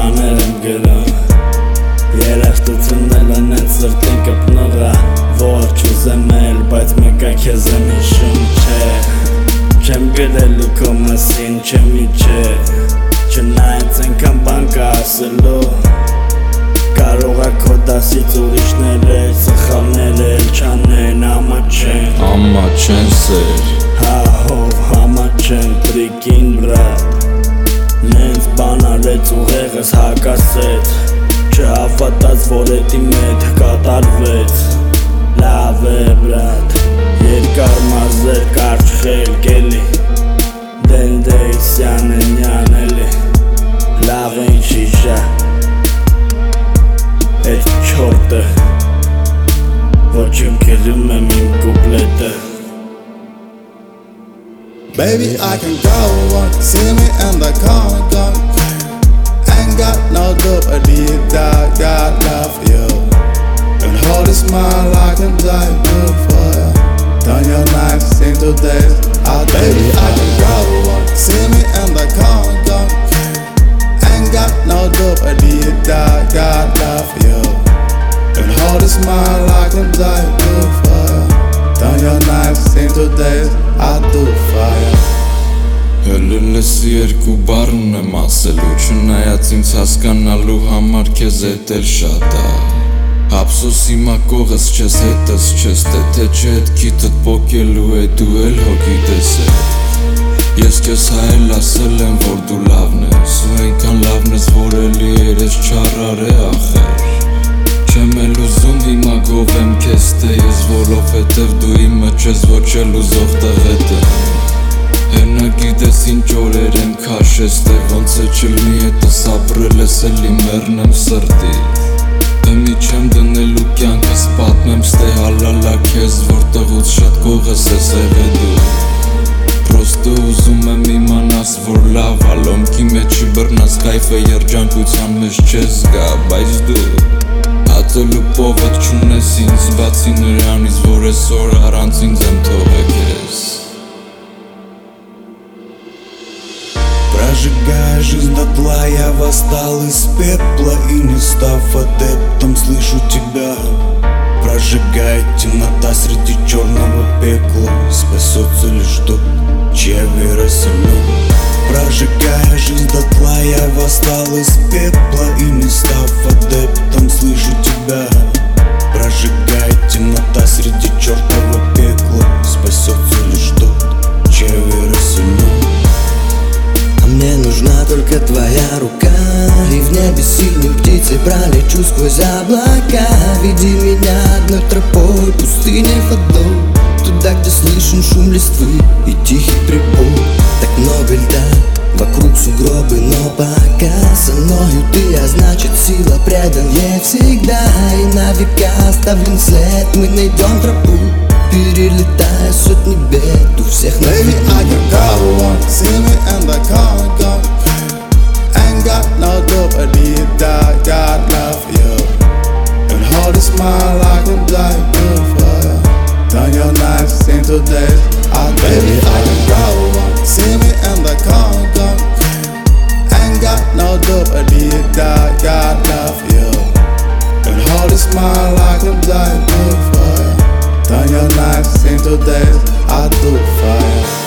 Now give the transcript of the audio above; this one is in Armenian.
բաներ եմ գրում Երաժշտությունն էլ են սրտին կպնողը Ոչ ուզեմ էլ, բայց մեկա քեզ եմ հիշում Չեմ գրելու քո մասին, չեմ իջե Չնայած ենքան բան կա ասելու Կարող է քո դասից ուրիշներ էլ Սխալներ էլ չանեն, ամա չեն Ամա չեն սեր Հա հով, համա չեն, տրիկին բրատ Նենց բան արեց ուղեղս հակասեց Չհավատաց, որ էդի մետ կատարվեց Լավ է բրատ Երկար մազեր, կարճ խելք էլի Դենդեյսյան է նյան էլի Լավ են շիշա Էդ չորդը Ոչ եմ կերում եմ իմ կուպլետը Baby, I can go on, see me in the corner, ain't got no dope, I did that, got love for you. And hold a smile, I can die good for you. Turn your nights into days, baby, I can go on, see me in the corner, ain't got no dope, I did that, got love for you. And hold a smile, I can die good for you. Turn your nights into days, I do fire Հելելես երկու բառն եմ ասելու Չնայած ինձ հասկանալու համար քեզ էդ էլ շատ ա Հապսոս հիմա կողս չես հետս չես Թե չէ էդ քիթդ պոկելու է դու էլ հոգի տեսել Ես քեզ հայել ասել եմ որ դու լավն ես Ու այնքան լավն ես որ էլի երես չարար է ախեր Չեմ էլ ուզում հիմա գովեմ քեզ թե ես Որովհետև դու իմը չես ոչ էլ ուզող տղետ եմ Հենա գիտես ինչ օրեր եմ քաշես Թե ոնց է չլնի հետս ապրել ես էլի մեռնեմ սրտից Դեմի չեմ դնելու կյանքս պատմեմ ստե հալալա քեզ Որտեղուց շատ կողես ես եղե դու Պրոստը ուզում եմ իմանաս որ լավ ալոմքի մեջի բռնած կայֆը երջանկության մեջ չես գա Բայց դու Հատելու պովետ չունես ինձ բացի նրանից որ այսօր առանց ինձ եմ թողեք ես Прожигая жизнь дотла, я восстал из пепла И не став адептом, слышу тебя Прожигает темнота среди черного пекла Спасется лишь тот, чья вера сильна Прожигая жизнь дотла, я восстал из пепла И не став адептом, слышу тебя Прожигает темнота среди чертова пекла Спасется лишь тот, чья вера сильна Мне нужна только твоя рука И в небе синей птицей пролечу сквозь облака Веди меня одной тропой, пустыней ходов Туда, где слышен шум листвы и тихий прибой Так много льда, вокруг сугробы, но пока со мною ты А значит сила предан ей всегда И на века оставлен след, мы найдем тропу Перелетая сотни бед у всех на Baby, I can go on, see me in the corner, ain't got no dope, I did that, got love for you. And hold a smile, I can die good for you. Turn your nights into days, baby, I can go on, see me in the corner, ain't got no dope, I did that, got love for you. And hold a smile, I can die good for you. Turn your nights into days, I do fire